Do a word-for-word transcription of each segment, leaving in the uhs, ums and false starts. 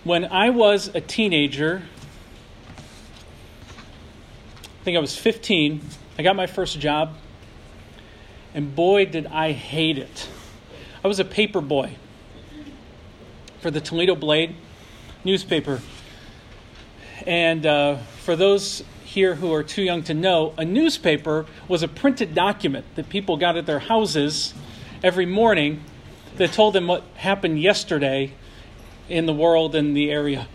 When I was a teenager, I think I was fifteen, I got my first job, and boy, did I hate it. I was a paper boy for the Toledo Blade newspaper. And uh, for those here who are too young to know, a newspaper was a printed document that people got at their houses every morning that told them what happened yesterday in the world and the area.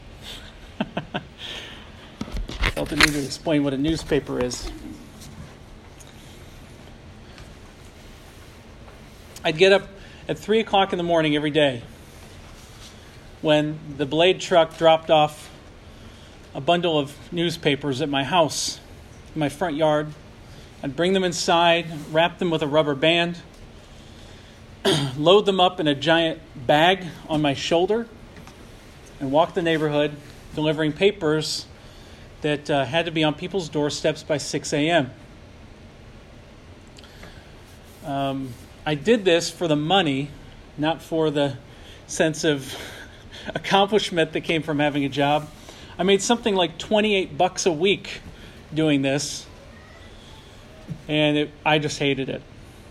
Felt the need to explain what a newspaper is. I'd get up at three o'clock in the morning every day when the Blade truck dropped off a bundle of newspapers at my house, in my front yard. I'd bring them inside, wrap them with a rubber band, load them up in a giant bag on my shoulder, and walk the neighborhood delivering papers that uh, had to be on people's doorsteps by six a.m. Um, I did this for the money, not for the sense of accomplishment that came from having a job. I made something like twenty-eight bucks a week doing this, and it, I just hated it.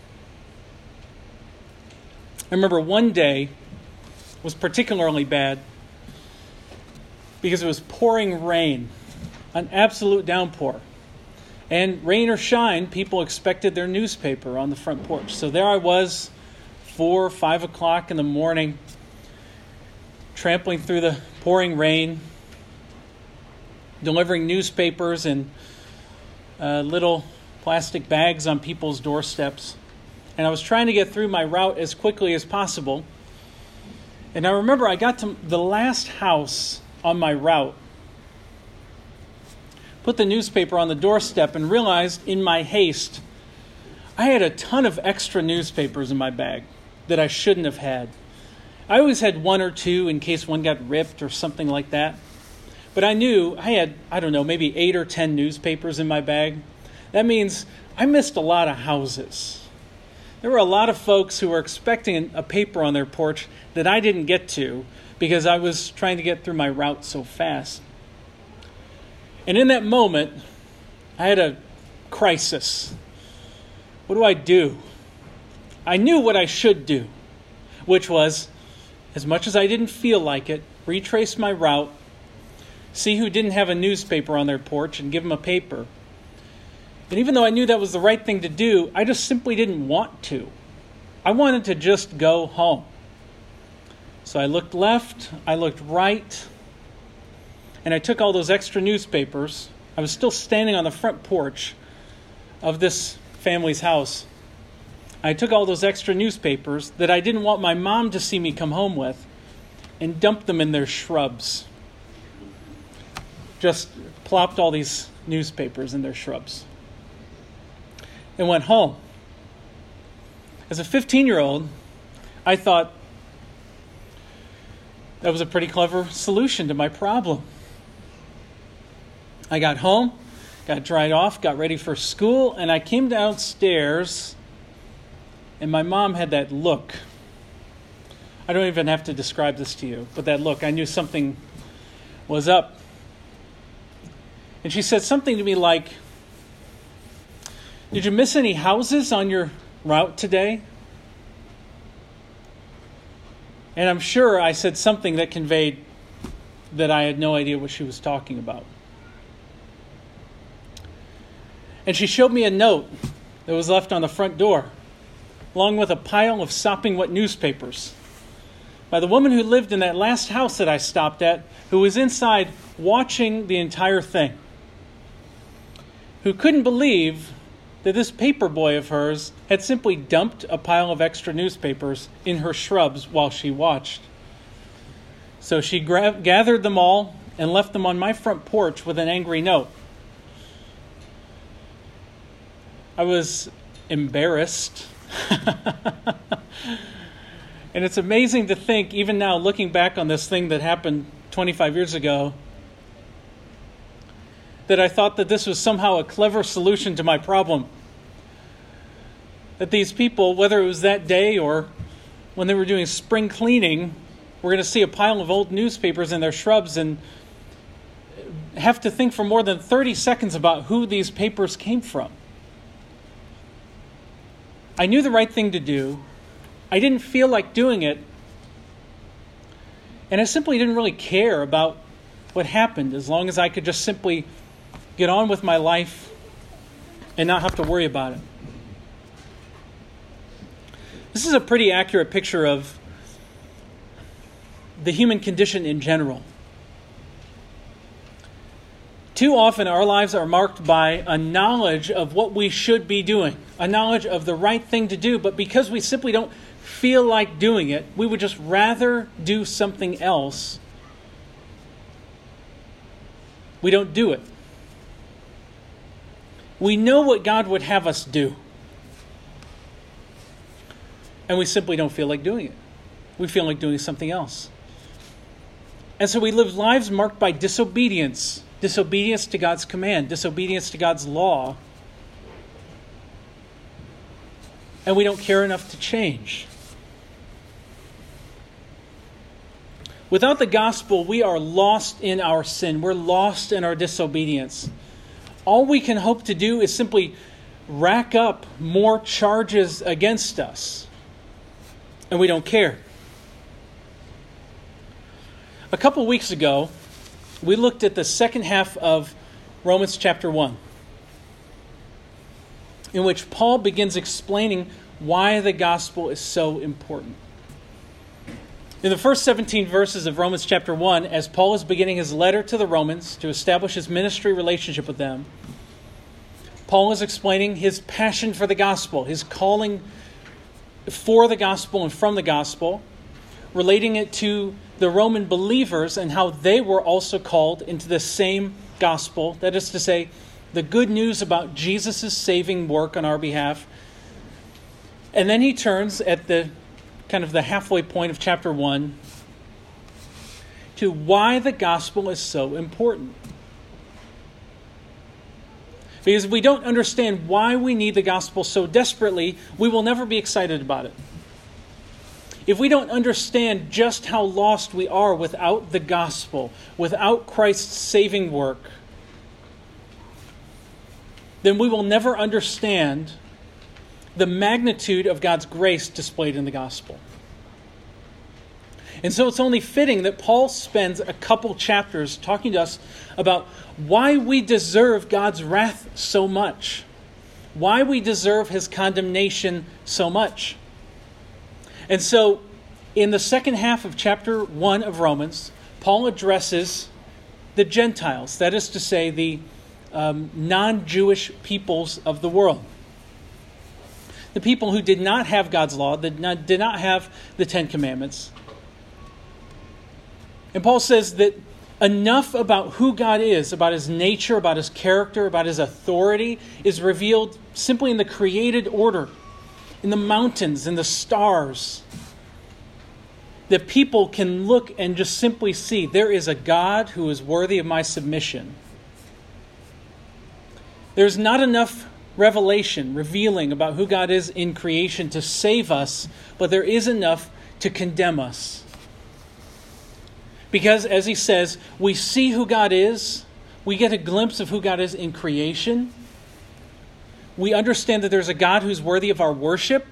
I remember one day was particularly bad because it was pouring rain, an absolute downpour. And rain or shine, people expected their newspaper on the front porch. So there I was, four, five o'clock in the morning, trampling through the pouring rain, delivering newspapers in uh, little plastic bags on people's doorsteps. And I was trying to get through my route as quickly as possible. And I remember I got to the last house on my route, put the newspaper on the doorstep, and realized in my haste, I had a ton of extra newspapers in my bag that I shouldn't have had. I always had one or two in case one got ripped or something like that. But I knew I had, I don't know, maybe eight or ten newspapers in my bag. That means I missed a lot of houses. There were a lot of folks who were expecting a paper on their porch that I didn't get to because I was trying to get through my route so fast. And in that moment, I had a crisis. What do I do? I knew what I should do, which was, as much as I didn't feel like it, retrace my route, see who didn't have a newspaper on their porch, and give them a paper. And even though I knew that was the right thing to do, I just simply didn't want to. I wanted to just go home. So I looked left, I looked right, and I took all those extra newspapers. I was still standing on the front porch of this family's house. I took all those extra newspapers that I didn't want my mom to see me come home with and dumped them in their shrubs. Just plopped all these newspapers in their shrubs and went home. As a fifteen-year-old, I thought that was a pretty clever solution to my problem. I got home, got dried off, got ready for school, and I came downstairs, and my mom had that look. I don't even have to describe this to you, but that look, I knew something was up. And she said something to me like, "Did you miss any houses on your route today?" And I'm sure I said something that conveyed that I had no idea what she was talking about. And she showed me a note that was left on the front door, along with a pile of sopping wet newspapers, by the woman who lived in that last house that I stopped at, who was inside watching the entire thing, who couldn't believe that this paper boy of hers had simply dumped a pile of extra newspapers in her shrubs while she watched. So she gra- gathered them all and left them on my front porch with an angry note. I was embarrassed. And it's amazing to think, even now, looking back on this thing that happened twenty-five years ago, that I thought that this was somehow a clever solution to my problem. That these people, whether it was that day or when they were doing spring cleaning, We're going to see a pile of old newspapers in their shrubs and have to think for more than thirty seconds about who these papers came from. I knew the right thing to do. I didn't feel like doing it. And I simply didn't really care about what happened as long as I could just simply get on with my life and not have to worry about it. This is a pretty accurate picture of the human condition in general. Too often our lives are marked by a knowledge of what we should be doing, a knowledge of the right thing to do, but because we simply don't feel like doing it, we would just rather do something else. We don't do it. We know what God would have us do, and we simply don't feel like doing it. We feel like doing something else. And so we live lives marked by disobedience, disobedience to God's command, disobedience to God's law, and we don't care enough to change. Without the gospel, we are lost in our sin. We're lost in our disobedience. All we can hope to do is simply rack up more charges against us, and we don't care. A couple weeks ago, we looked at the second half of Romans chapter one, in which Paul begins explaining why the gospel is so important. In the first seventeen verses of Romans chapter one, as Paul is beginning his letter to the Romans to establish his ministry relationship with them, Paul is explaining his passion for the gospel, his calling for the gospel and from the gospel, relating it to the Roman believers and how they were also called into the same gospel. That is to say, the good news about Jesus' saving work on our behalf. And then he turns at the kind of the halfway point of chapter one to why the gospel is so important. Because if we don't understand why we need the gospel so desperately, we will never be excited about it. If we don't understand just how lost we are without the gospel, without Christ's saving work, then we will never understand the magnitude of God's grace displayed in the gospel. And so it's only fitting that Paul spends a couple chapters talking to us about why we deserve God's wrath so much, why we deserve his condemnation so much. And so in the second half of chapter one of Romans, Paul addresses the Gentiles, that is to say, the um, non-Jewish peoples of the world. The people who did not have God's law, did not, did not have the Ten Commandments. And Paul says that enough about who God is, about his nature, about his character, about his authority, is revealed simply in the created order, in the mountains, in the stars, that people can look and just simply see there is a God who is worthy of my submission. There's not enough revelation, revealing about who God is in creation to save us, but there is enough to condemn us. Because, as he says, we see who God is, we get a glimpse of who God is in creation, we understand that there's a God who's worthy of our worship,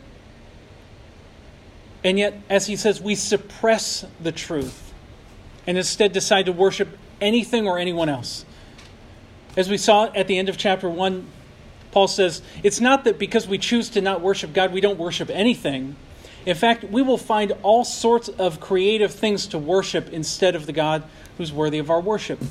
and yet, as he says, we suppress the truth and instead decide to worship anything or anyone else. As we saw at the end of chapter one, Paul says, it's not that because we choose to not worship God, we don't worship anything. In fact, we will find all sorts of creative things to worship instead of the God who's worthy of our worship.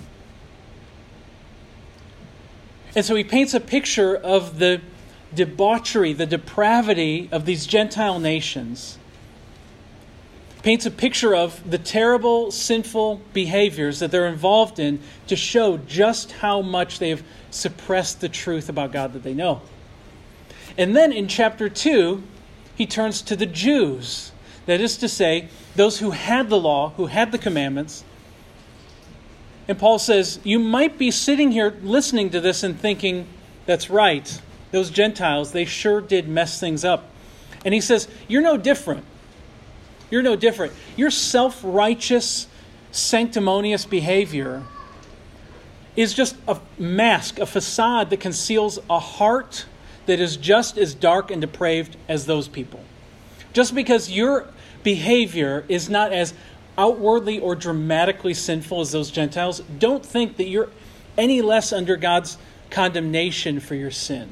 And so he paints a picture of the debauchery, the depravity of these Gentile nations. Paints a picture of the terrible, sinful behaviors that they're involved in to show just how much they've suppressed the truth about God that they know. And then in chapter two, he turns to the Jews. That is to say, those who had the law, who had the commandments. And Paul says, you might be sitting here listening to this and thinking, that's right, those Gentiles, they sure did mess things up. And he says, you're no different. You're no different. Your self-righteous, sanctimonious behavior is just a mask, a facade that conceals a heart that is just as dark and depraved as those people. Just because your behavior is not as outwardly or dramatically sinful as those Gentiles, don't think that you're any less under God's condemnation for your sin.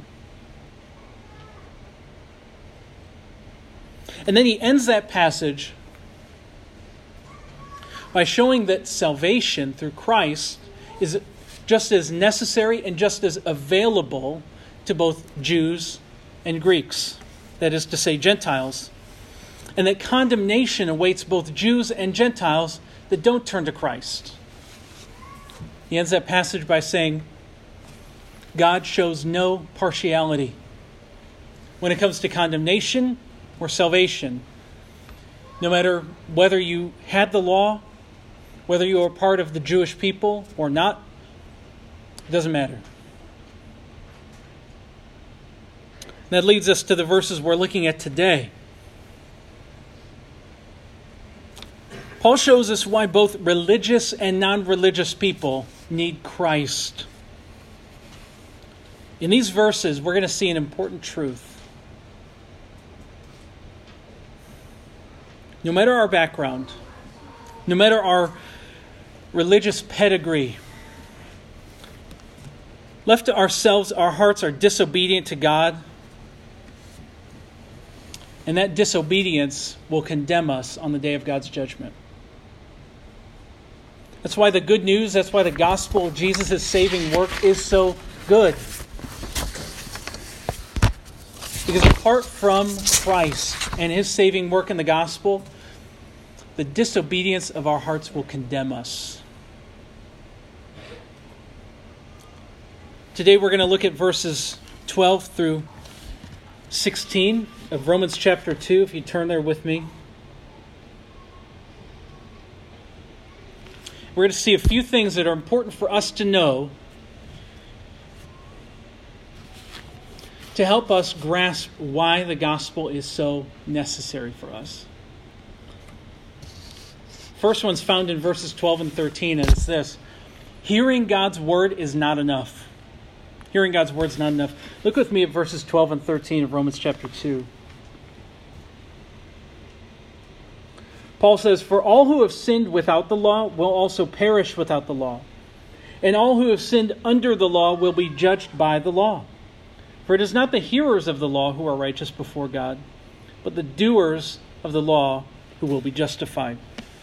And then he ends that passage by showing that salvation through Christ is just as necessary and just as available to both Jews and Greeks, that is to say, Gentiles, and that condemnation awaits both Jews and Gentiles that don't turn to Christ. He ends that passage by saying, God shows no partiality when it comes to condemnation or salvation. No matter whether you had the law, whether you were part of the Jewish people or not, it doesn't matter. That leads us to the verses we're looking at today. Paul shows us why both religious and non-religious people need Christ. In these verses, we're going to see an important truth. No matter our background, no matter our religious pedigree, left to ourselves, our hearts are disobedient to God, and that disobedience will condemn us on the day of God's judgment. That's why the good news, that's why the gospel of Jesus' saving work is so good. Because apart from Christ and his saving work in the gospel, the disobedience of our hearts will condemn us. Today we're going to look at verses twelve through sixteen of Romans chapter two, if you turn there with me. We're going to see a few things that are important for us to know to help us grasp why the gospel is so necessary for us. First one's found in verses twelve and thirteen, and it's this: hearing God's word is not enough. Hearing God's word is not enough. Look with me at verses twelve and thirteen of Romans chapter two. Paul says, "For all who have sinned without the law will also perish without the law. And all who have sinned under the law will be judged by the law. For it is not the hearers of the law who are righteous before God, but the doers of the law who will be justified."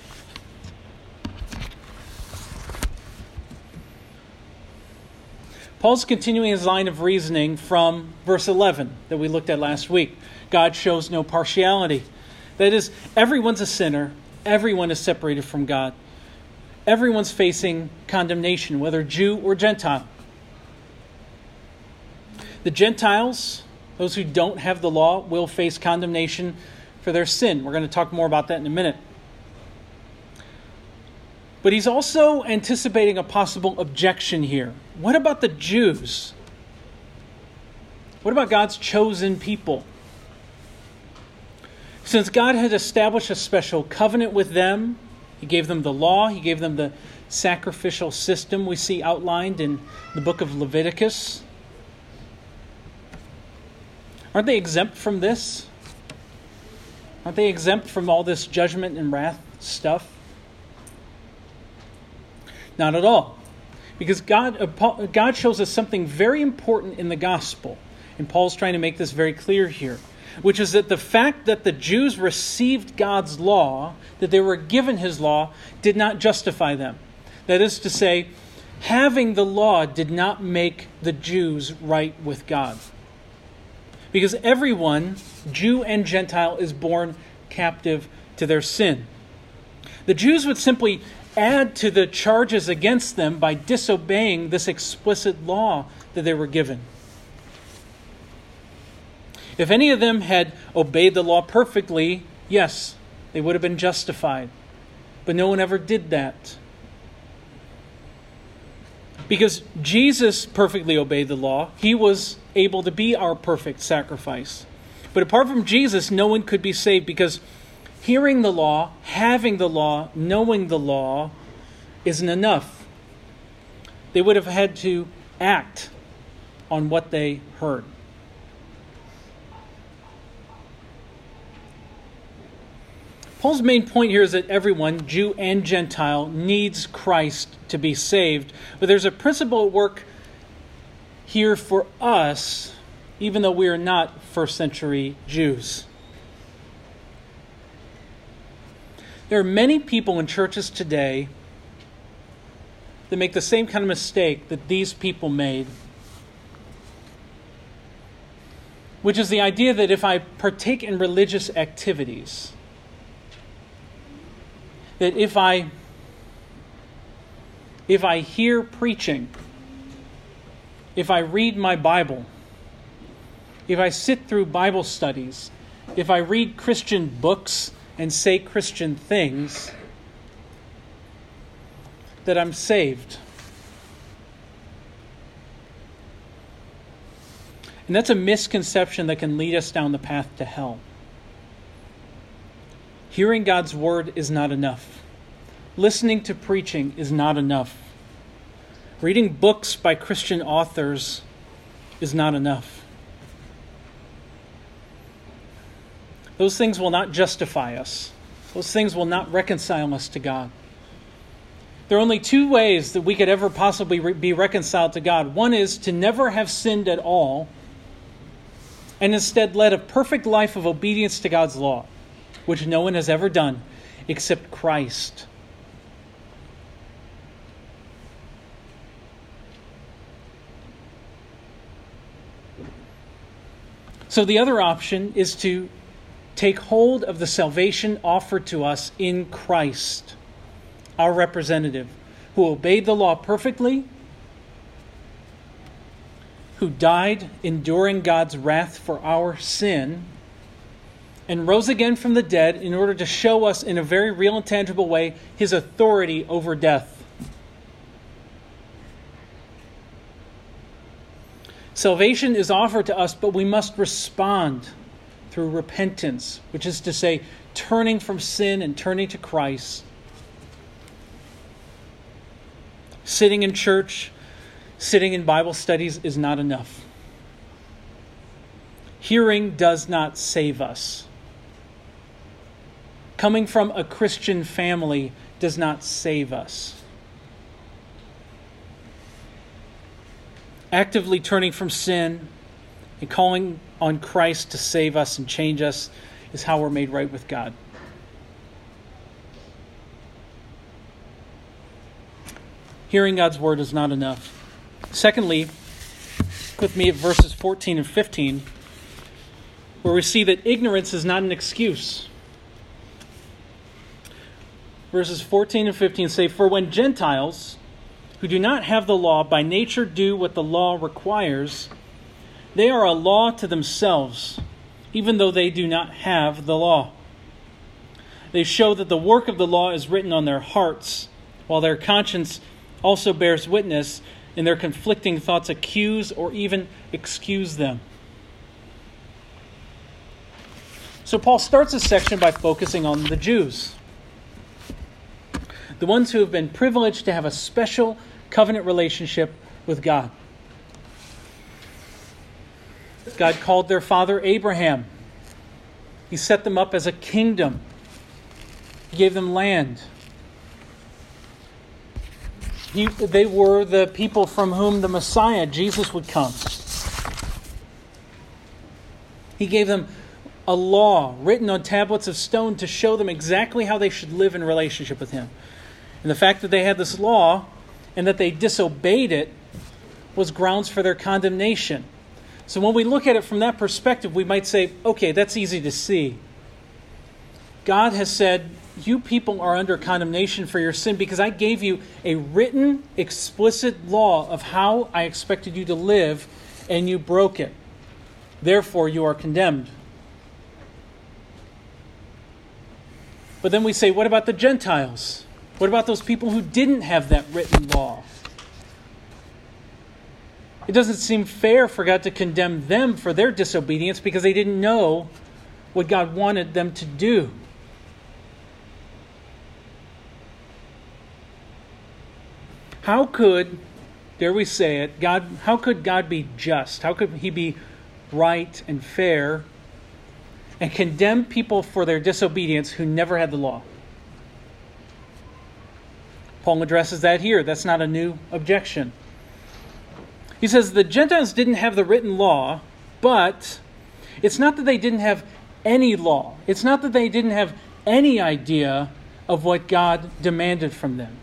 Paul's continuing his line of reasoning from verse eleven that we looked at last week. God shows no partiality. That is, everyone's a sinner. Everyone is separated from God. Everyone's facing condemnation, whether Jew or Gentile. The Gentiles, those who don't have the law, will face condemnation for their sin. We're going to talk more about that in a minute. But he's also anticipating a possible objection here. What about the Jews? What about God's chosen people? Since God had established a special covenant with them, he gave them the law, he gave them the sacrificial system we see outlined in the book of Leviticus. Aren't they exempt from this? Aren't they exempt from all this judgment and wrath stuff? Not at all. Because God, God shows us something very important in the gospel. And Paul's trying to make this very clear here. Which is that the fact that the Jews received God's law, that they were given his law, did not justify them. That is to say, having the law did not make the Jews right with God. Because everyone, Jew and Gentile, is born captive to their sin. The Jews would simply add to the charges against them by disobeying this explicit law that they were given. If any of them had obeyed the law perfectly, yes, they would have been justified. But no one ever did that. Because Jesus perfectly obeyed the law, he was able to be our perfect sacrifice. But apart from Jesus, no one could be saved because Hearing the law, having the law, knowing the law isn't enough. They would have had to act on what they heard. Paul's main point here is that everyone, Jew and Gentile, needs Christ to be saved. But there's a principle at work here for us, even though we are not first century Jews. There are many people in churches today that make the same kind of mistake that these people made, which is the idea that if I partake in religious activities, that if I if I hear preaching, if I read my Bible, if I sit through Bible studies, if I read Christian books and say Christian things, that I'm saved. And that's a misconception that can lead us down the path to hell. Hearing God's word is not enough. Listening to preaching is not enough. Reading books by Christian authors is not enough. Those things will not justify us. Those things will not reconcile us to God. There are only two ways that we could ever possibly re- be reconciled to God. One is to never have sinned at all, and instead led a perfect life of obedience to God's law, which no one has ever done except Christ. So the other option is to take hold of the salvation offered to us in Christ, our representative, who obeyed the law perfectly, who died enduring God's wrath for our sin, and rose again from the dead in order to show us in a very real and tangible way his authority over death. Salvation is offered to us, but we must respond through repentance, which is to say, turning from sin and turning to Christ. Sitting in church, sitting in Bible studies is not enough. Hearing does not save us. Coming from a Christian family does not save us. Actively turning from sin and calling on Christ to save us and change us is how we're made right with God. Hearing God's word is not enough. Secondly, look with me at verses fourteen and fifteen, where we see that ignorance is not an excuse. Verses fourteen and fifteen say, "For when Gentiles who do not have the law by nature do what the law requires, they are a law to themselves, even though they do not have the law. They show that the work of the law is written on their hearts, while their conscience also bears witness, and their conflicting thoughts accuse or even excuse them." So Paul starts this section by focusing on the Jews, the ones who have been privileged to have a special covenant relationship with God. God called their father Abraham. He set them up as a kingdom. He gave them land. He, they were the people from whom the Messiah, Jesus, would come. He gave them a law written on tablets of stone to show them exactly how they should live in relationship with Him. And the fact that they had this law and that they disobeyed it was grounds for their condemnation. So when we look at it from that perspective, we might say, okay, that's easy to see. God has said, you people are under condemnation for your sin because I gave you a written, explicit law of how I expected you to live, and you broke it. Therefore, you are condemned. But then we say, what about the Gentiles? What about those people who didn't have that written law? It doesn't seem fair for God to condemn them for their disobedience because they didn't know what God wanted them to do. How could, dare we say it, God, how could God be just? How could he be right and fair and condemn people for their disobedience who never had the law? Paul addresses that here. That's not a new objection. He says the Gentiles didn't have the written law, but it's not that they didn't have any law. It's not that they didn't have any idea of what God demanded from them.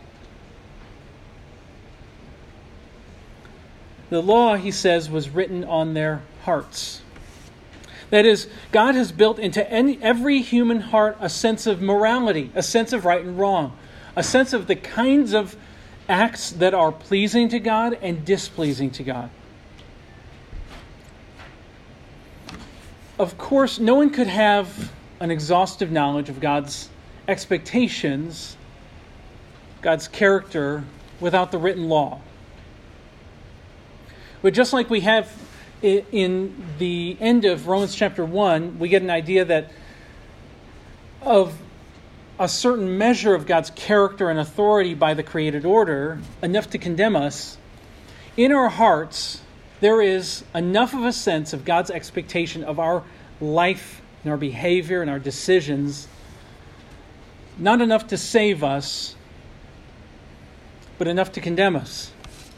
The law, he says, was written on their hearts. That is, God has built into any, every human heart a sense of morality, a sense of right and wrong, a sense of the kinds of acts that are pleasing to God and displeasing to God. Of course, no one could have an exhaustive knowledge of God's expectations, God's character, without the written law. But just like we have in the end of Romans chapter one, we get an idea that of a certain measure of God's character and authority by the created order, enough to condemn us. In our hearts, there is enough of a sense of God's expectation of our life and our behavior and our decisions, not enough to save us, but enough to condemn us.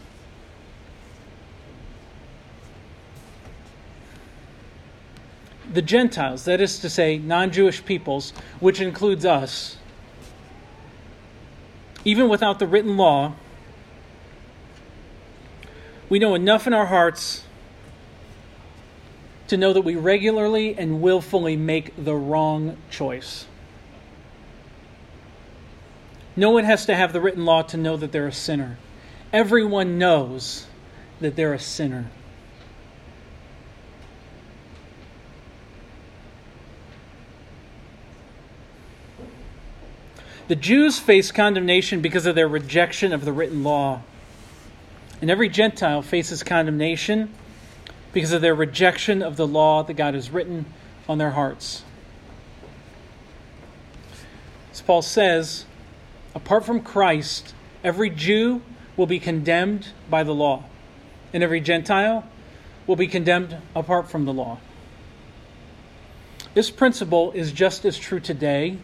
The Gentiles, that is to say, non-Jewish peoples, which includes us, even without the written law, we know enough in our hearts to know that we regularly and willfully make the wrong choice. No one has to have the written law to know that they're a sinner. Everyone knows that they're a sinner. The Jews face condemnation because of their rejection of the written law. And every Gentile faces condemnation because of their rejection of the law that God has written on their hearts. As Paul says, apart from Christ, every Jew will be condemned by the law, and every Gentile will be condemned apart from the law. This principle is just as true today.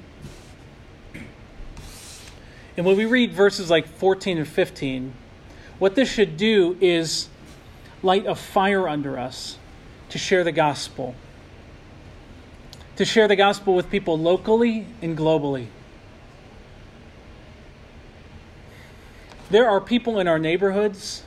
And when we read verses like fourteen and fifteen, what this should do is light a fire under us to share the gospel. To share the gospel with people locally and globally. There are people in our neighborhoods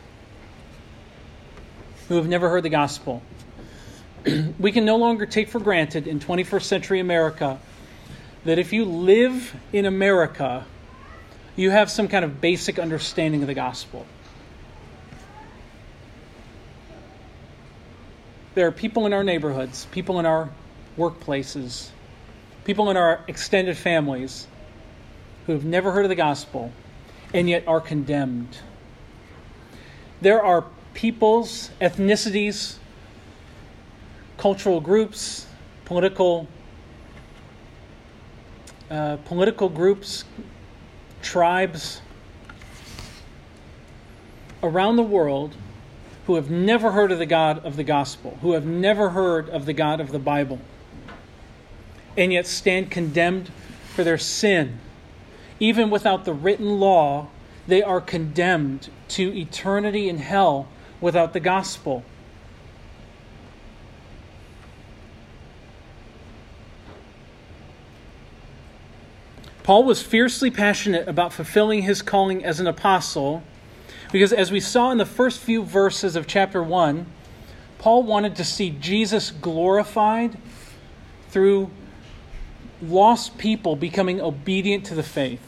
who have never heard the gospel. We can no longer take for granted in twenty-first century America that if you live in America, you have some kind of basic understanding of the gospel. There are people in our neighborhoods, people in our workplaces, people in our extended families who have never heard of the gospel and yet are condemned. There are peoples, ethnicities, cultural groups, political uh, political groups, tribes around the world who have never heard of the God of the gospel, who have never heard of the God of the Bible, and yet stand condemned for their sin. Even without the written law, they are condemned to eternity in hell without the gospel. Paul was fiercely passionate about fulfilling his calling as an apostle because, as we saw in the first few verses of chapter one, Paul wanted to see Jesus glorified through lost people becoming obedient to the faith.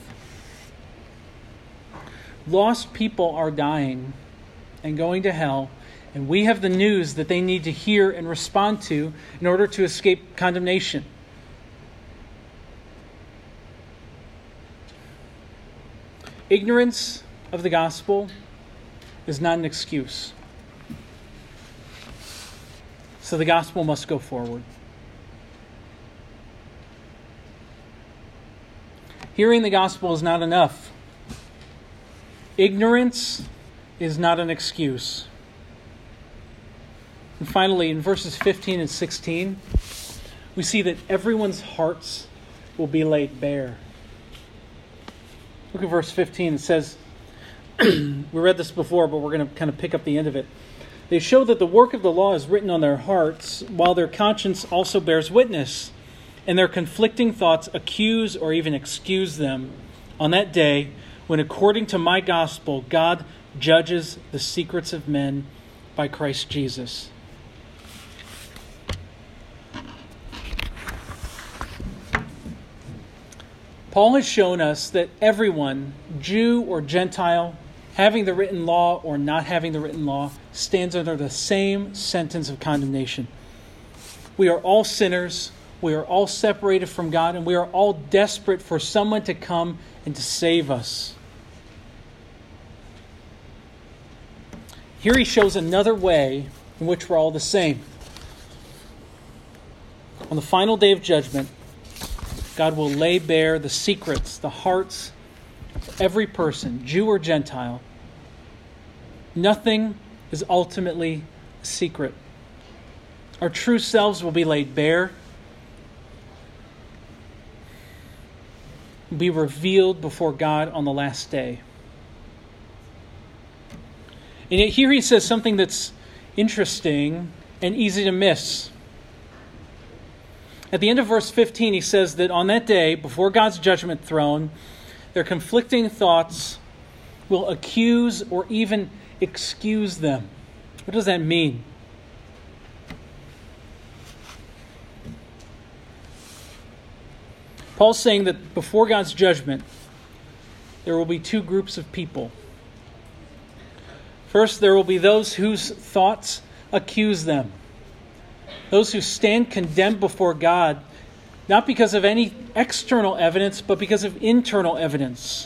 Lost people are dying and going to hell, and we have the news that they need to hear and respond to in order to escape condemnation. Ignorance of the gospel is not an excuse. So the gospel must go forward. Hearing the gospel is not enough. Ignorance is not an excuse. And finally, in verses fifteen and sixteen, we see that everyone's hearts will be laid bare. Look at verse fifteen. It says, we read this before, but we're going to kind of pick up the end of it. They show that the work of the law is written on their hearts, while their conscience also bears witness, and their conflicting thoughts accuse or even excuse them on that day when, according to my gospel, God judges the secrets of men by Christ Jesus. Paul has shown us that everyone, Jew or Gentile, having the written law or not having the written law, stands under the same sentence of condemnation. We are all sinners, we are all separated from God, and we are all desperate for someone to come and to save us. Here he shows another way in which we're all the same. On the final day of judgment, God will lay bare the secrets, the hearts of every person, Jew or Gentile. Nothing is ultimately a secret. Our true selves will be laid bare, will be revealed before God on the last day. And yet here he says something that's interesting and easy to miss. At the end of verse fifteen, he says that on that day, before God's judgment throne, their conflicting thoughts will accuse or even excuse them. What does that mean? Paul's saying that before God's judgment, there will be two groups of people. First, there will be those whose thoughts accuse them. Those who stand condemned before God, not because of any external evidence, but because of internal evidence.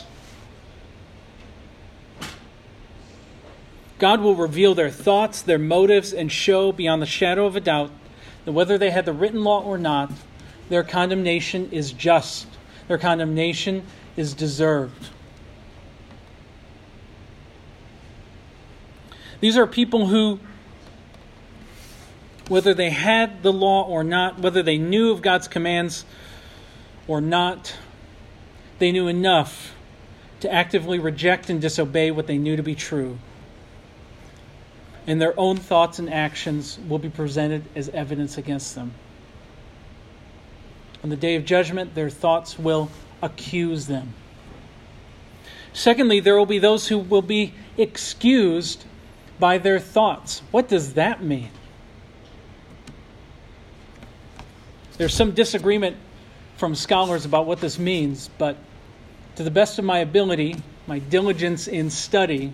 God will reveal their thoughts, their motives, and show beyond the shadow of a doubt that whether they had the written law or not, their condemnation is just. Their condemnation is deserved. These are people who, whether they had the law or not, whether they knew of God's commands or not, they knew enough to actively reject and disobey what they knew to be true. And their own thoughts and actions will be presented as evidence against them. On the day of judgment, their thoughts will accuse them. Secondly, there will be those who will be excused by their thoughts. What does that mean? There's some disagreement from scholars about what this means, but to the best of my ability, my diligence in study,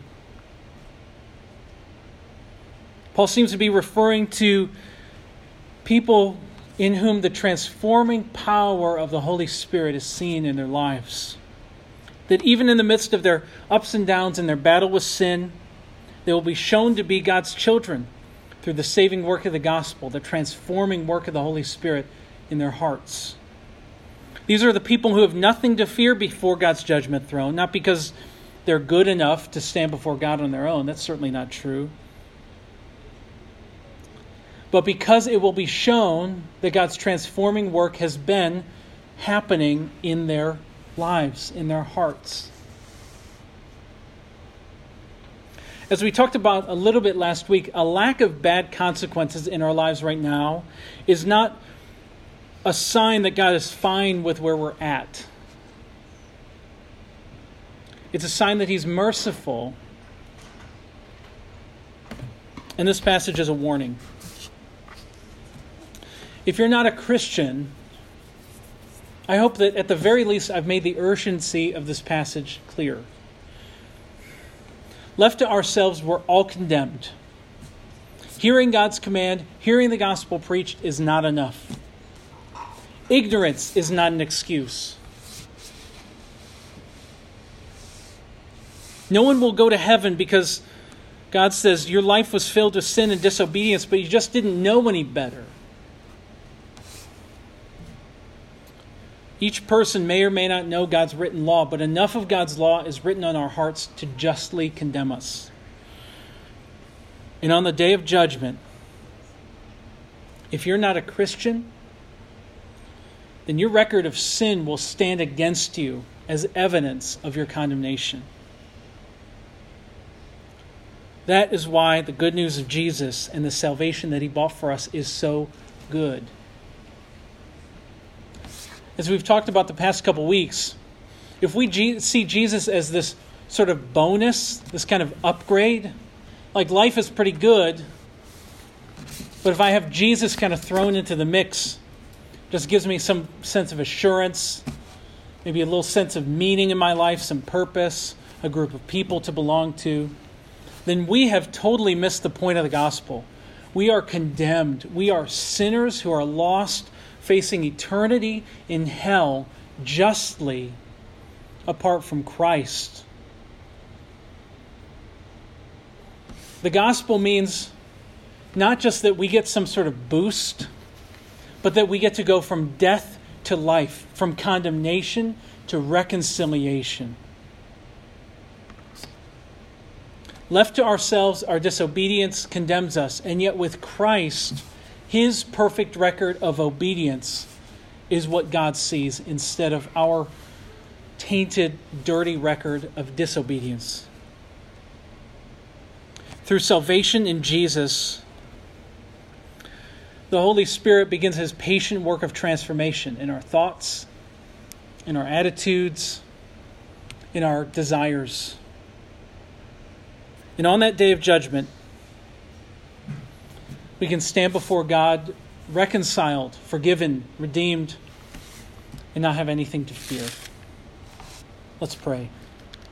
Paul seems to be referring to people in whom the transforming power of the Holy Spirit is seen in their lives. That even in the midst of their ups and downs and their battle with sin, they will be shown to be God's children through the saving work of the gospel, the transforming work of the Holy Spirit in their hearts. These are the people who have nothing to fear before God's judgment throne, not because they're good enough to stand before God on their own. That's certainly not true. But because it will be shown that God's transforming work has been happening in their lives, in their hearts. As we talked about a little bit last week, a lack of bad consequences in our lives right now is not a sign that God is fine with where we're at. It's a sign that He's merciful. And this passage is a warning. If you're not a Christian, I hope that at the very least I've made the urgency of this passage clear. Left to ourselves, we're all condemned. Hearing God's command, hearing the gospel preached is not enough. Ignorance is not an excuse. No one will go to heaven because God says your life was filled with sin and disobedience, but you just didn't know any better. Each person may or may not know God's written law, but enough of God's law is written on our hearts to justly condemn us. And on the day of judgment, if you're not a Christian, then your record of sin will stand against you as evidence of your condemnation. That is why the good news of Jesus and the salvation that He bought for us is so good. As we've talked about the past couple weeks, if we G- see Jesus as this sort of bonus, this kind of upgrade, like life is pretty good, but if I have Jesus kind of thrown into the mix, just gives me some sense of assurance, maybe a little sense of meaning in my life, some purpose, a group of people to belong to, then we have totally missed the point of the gospel. We are condemned. We are sinners who are lost, facing eternity in hell justly apart from Christ. The gospel means not just that we get some sort of boost, but that we get to go from death to life, from condemnation to reconciliation. Left to ourselves, our disobedience condemns us, and yet with Christ, His perfect record of obedience is what God sees instead of our tainted, dirty record of disobedience. Through salvation in Jesus, the Holy Spirit begins His patient work of transformation in our thoughts, in our attitudes, in our desires. And on that day of judgment, we can stand before God reconciled, forgiven, redeemed, and not have anything to fear. Let's pray.